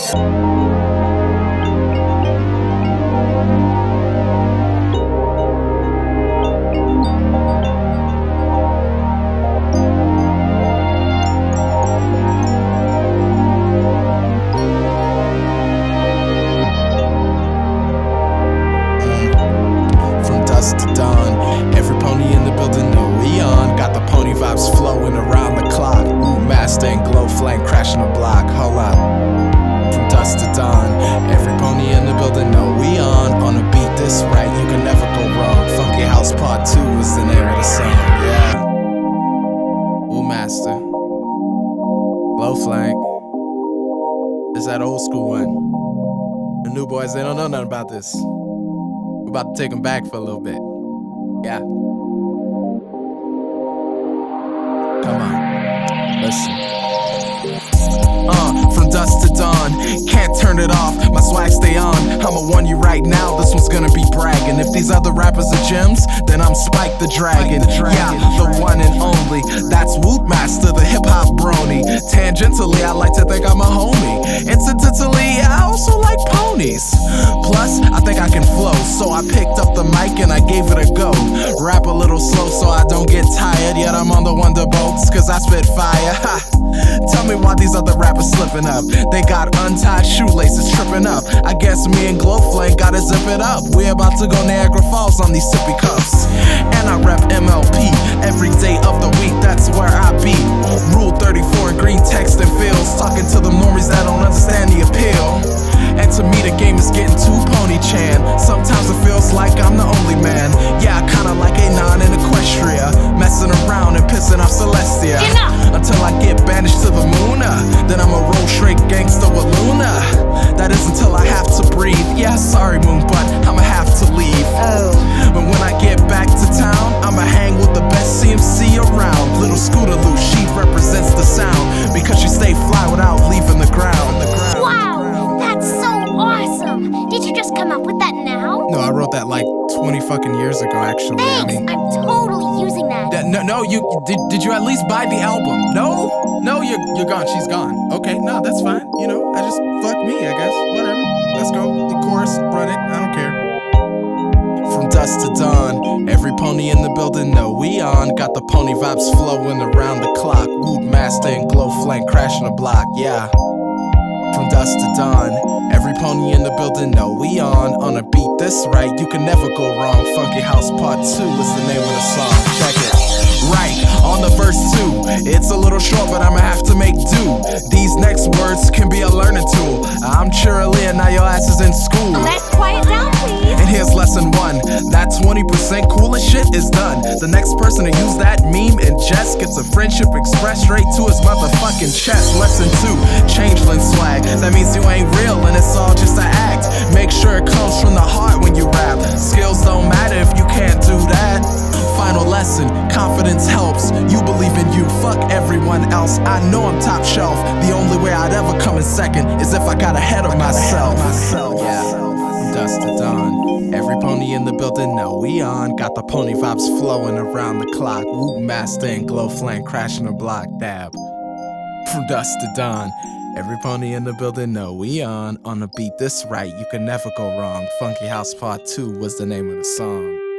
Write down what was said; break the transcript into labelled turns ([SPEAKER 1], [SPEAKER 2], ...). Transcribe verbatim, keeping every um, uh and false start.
[SPEAKER 1] To dawn, every pony in the building know we on. Got the pony vibes flowing around the clock. Ooh, master and glow flame crashing the block. Hold up. From dusk to dawn, every pony in the building know we on. On a beat this right, you can never go wrong. Funky House Part Two is the name of the song. Yeah. Ooh, master. Glow flank. It's that old school one. The new boys, they don't know nothing about this. We're about to take them back for a little bit. Yeah. Come on. Listen. Uh, from dusk to dawn, can't turn it off, my swag stay on. I'ma warn you right now, this one's gonna be bragging. If these other rappers are gems, then I'm Spike the Dragon. Yeah, the one and only, that's Wootmaster, the hip-hop brony. Tangentially, I like to think I'm a homie. Incidentally, I also like ponies. Plus, I think I can flow, so I picked up the mic and I gave it a go. Rap a little slow so I don't get tired, yet I'm on the Wonder Boats, cause I spit fire. Ha. Tell me why these other rappers slipping up. They got untied shoelaces tripping up. I guess me and Glowflame gotta zip it up. We about to go Niagara Falls on these sippy cups. And I rep M L P every day of the week, that's where I be. Rule thirty-four in green text and fields, talking to the normies that don't understand the appeal. And to me the game is getting too pony-chan. Sometimes it feels like I'm the only man. Yeah, I kinda like a non in Equestria, messing around and pissing off Celestia.
[SPEAKER 2] Enough!
[SPEAKER 1] Until I get banished to the moon, uh, then I'ma roll straight gangsta with Luna. That is until I have to breathe. Yeah, sorry moon, but I'ma have to leave.
[SPEAKER 2] Oh.
[SPEAKER 1] But when I get back to town, I'ma hang with the best C M C around. Little Scootaloo, she represents the sound, because she stay fly without leaving the ground. The ground.
[SPEAKER 2] Wow, that's so awesome. Did you just come up with that now?
[SPEAKER 1] No, I wrote that like twenty fucking years ago, actually.
[SPEAKER 2] Thanks,
[SPEAKER 1] I mean,
[SPEAKER 2] I'm totally using that.
[SPEAKER 1] that- no, no, you did. Did you at least buy the album? No, no, you're you're gone. She's gone. Okay, no, that's fine. You know, I just fuck me, I guess. Whatever. Let's go. The chorus, run it. I don't care. From dusk to dawn, every pony in the building know we on. Got the pony vibes flowing around the clock. Wootmaster and Glowflame crashing the block. Yeah. From dusk to dawn, every pony in the building know we on. On a beat this right, you can never go wrong. Funky House Part Two is the name of the song. Check it. Right, on the verse two, it's a little short, but I'ma have to make do. These next words can be a learning tool. I'm cheerleading, now your ass is in school.
[SPEAKER 2] Let's quiet down, please.
[SPEAKER 1] And here's lesson one, that twenty percent coolest shit is done. The next person to use that meme and jest gets a friendship expressed straight to his motherfucking chest. Lesson two, changeling swag, that means you ain't real and it's all just an act. Make sure it comes from the heart when you rap. Skills don't matter if you can't do that. Final lesson, confidence helps. You believe in you, fuck everyone else. I know I'm top shelf. The only way I'd ever come in second is if I got ahead of myself. Yeah, from dusk to dawn, every pony in the building know we on. Got the pony vibes flowing around the clock. Wootmaster and Glowflame crashing the block. Dab. From dusk to dawn, every pony in the building know we on. On a beat this right, you can never go wrong. Funky House Part Two was the name of the song.